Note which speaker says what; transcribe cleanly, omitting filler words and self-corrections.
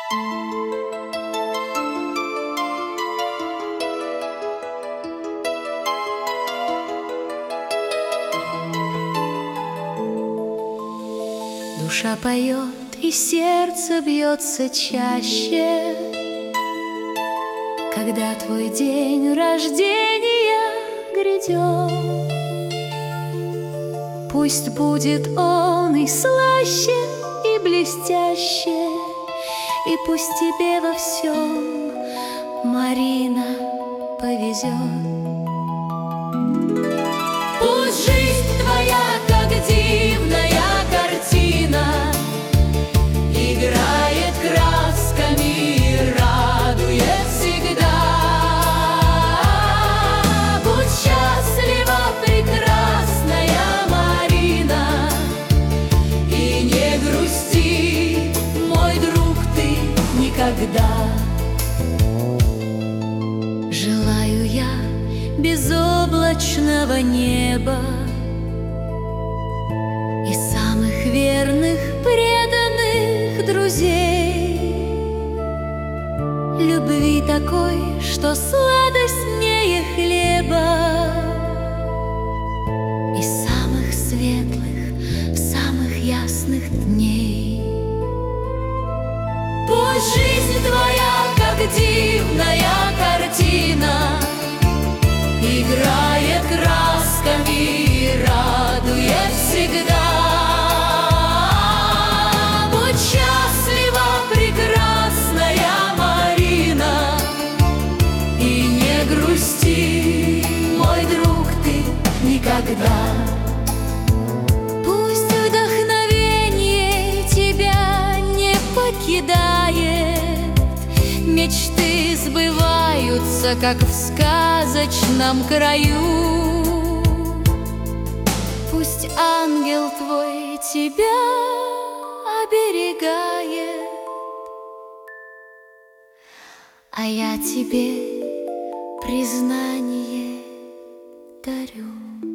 Speaker 1: Душа поет, и сердце бьется чаще, когда твой день рождения грядет. Пусть будет он и слаще, и блестяще, и пусть тебе во всем, Марина, повезет. Пусть жизнь твоя, как дивная картина, играет красками и радует всегда. Будь счастлива, прекрасная Марина, и не грусти, мой друг, ты никогда. Желаю я безоблачного неба и самых верных, преданных друзей, любви такой, что сладостнее хлеба, и самых светлых, самых ясных дней. Пусть жизнь твоя, как дивная картина, играет красками и радует всегда. Будь счастлива, прекрасная Марина, и не грусти, мой друг, ты никогда. Пусть вдохновение тебя не покидает, мечты сбываются, как в сказочном краю. Пусть ангел твой тебя оберегает, а я тебе признание дарю.